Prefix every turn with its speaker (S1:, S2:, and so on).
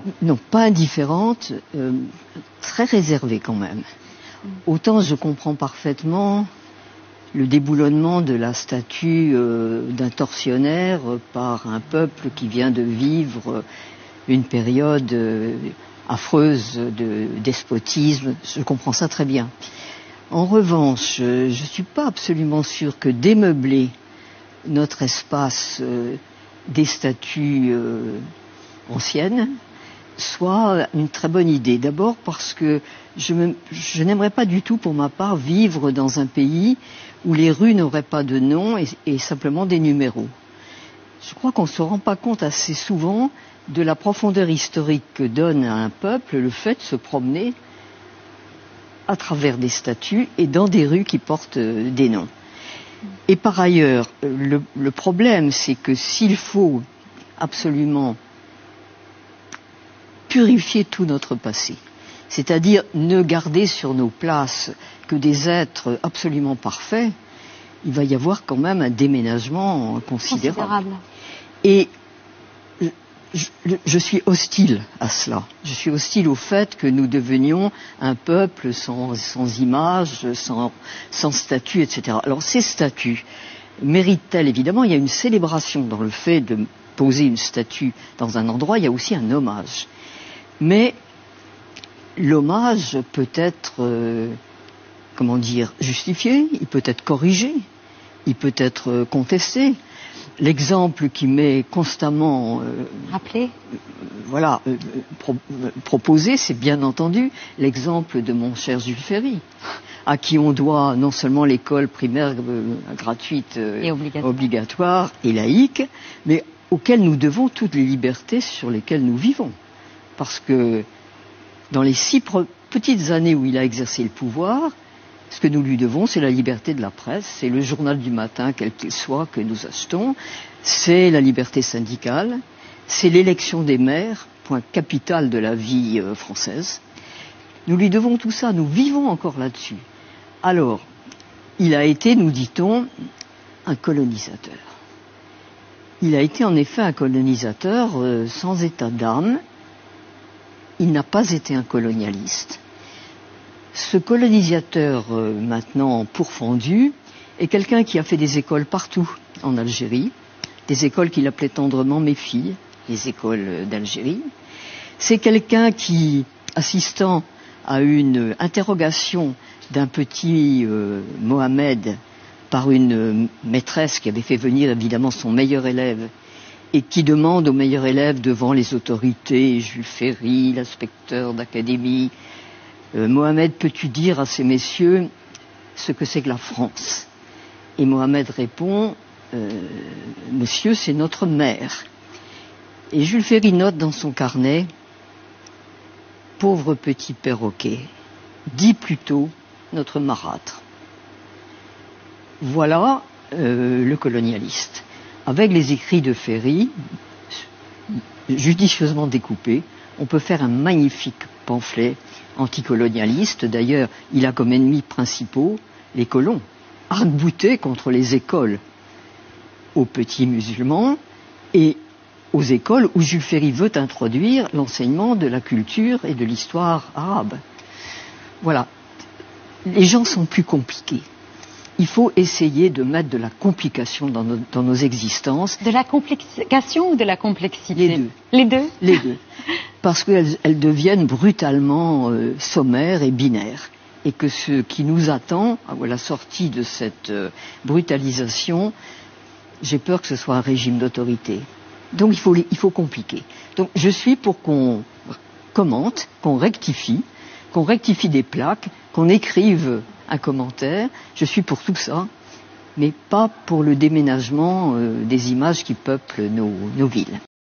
S1: Non, pas indifférente, très réservée quand même. Autant je comprends parfaitement le déboulonnement de la statue d'un tortionnaire par un peuple qui vient de vivre une période affreuse de despotisme. Je comprends ça très bien. En revanche, je ne suis pas absolument sûre que démeubler notre espace des statues anciennes soit une très bonne idée. D'abord parce que je n'aimerais pas du tout, pour ma part, vivre dans un pays où les rues n'auraient pas de nom et simplement des numéros. Je crois qu'on ne se rend pas compte assez souvent de la profondeur historique que donne à un peuple le fait de se promener à travers des statues et dans des rues qui portent des noms. Et par ailleurs, le problème, c'est que s'il faut absolument purifier tout notre passé, c'est-à-dire ne garder sur nos places que des êtres absolument parfaits, il va y avoir quand même un déménagement considérable. Et je suis hostile à cela. Je suis hostile au fait que nous devenions un peuple sans image, sans statut, etc. Alors ces statues méritent-elles, évidemment, il y a une célébration dans le fait de poser une statue dans un endroit, il y a aussi un hommage. Mais l'hommage peut être, justifié, il peut être corrigé, il peut être contesté. L'exemple qui m'est constamment proposé, c'est bien entendu l'exemple de mon cher Jules Ferry, à qui on doit non seulement l'école primaire gratuite et obligatoire et laïque, mais auquel nous devons toutes les libertés sur lesquelles nous vivons. Parce que dans les 6 petites années où il a exercé le pouvoir, ce que nous lui devons, c'est la liberté de la presse, c'est le journal du matin, quel qu'il soit, que nous achetons, c'est la liberté syndicale, c'est l'élection des maires, point capital de la vie française. Nous lui devons tout ça, nous vivons encore là-dessus. Alors, il a été, nous dit-on, un colonisateur. Il a été en effet un colonisateur sans état d'âme. Il n'a pas été un colonialiste. Ce colonisateur maintenant pourfendu est quelqu'un qui a fait des écoles partout en Algérie, des écoles qu'il appelait tendrement mes filles, les écoles d'Algérie. C'est quelqu'un qui, assistant à une interrogation d'un petit Mohamed par une maîtresse qui avait fait venir évidemment son meilleur élève et qui demande au meilleur élève devant les autorités, Jules Ferry, l'inspecteur d'académie, Mohamed, peux-tu dire à ces messieurs ce que c'est que la France? Et Mohamed répond, monsieur, c'est notre mère. Et Jules Ferry note dans son carnet, pauvre petit perroquet, dis plutôt notre marâtre. Voilà le colonialiste. Avec les écrits de Ferry, judicieusement découpés, on peut faire un magnifique pamphlet anticolonialiste. D'ailleurs, il a comme ennemis principaux les colons, arc-boutés contre les écoles aux petits musulmans et aux écoles où Jules Ferry veut introduire l'enseignement de la culture et de l'histoire arabe. Voilà. Les gens sont plus compliqués. Il faut essayer de mettre de la complication dans nos existences.
S2: De la complication ou de la complexité?
S1: Les deux.
S2: Les deux?
S1: Les deux. Parce qu'elles deviennent brutalement sommaires et binaires. Et que ce qui nous attend, à la sortie de cette brutalisation, j'ai peur que ce soit un régime d'autorité. Donc il faut compliquer. Donc je suis pour qu'on commente, qu'on rectifie des plaques, qu'on écrive un commentaire. Je suis pour tout ça, mais pas pour le déménagement des images qui peuplent nos villes.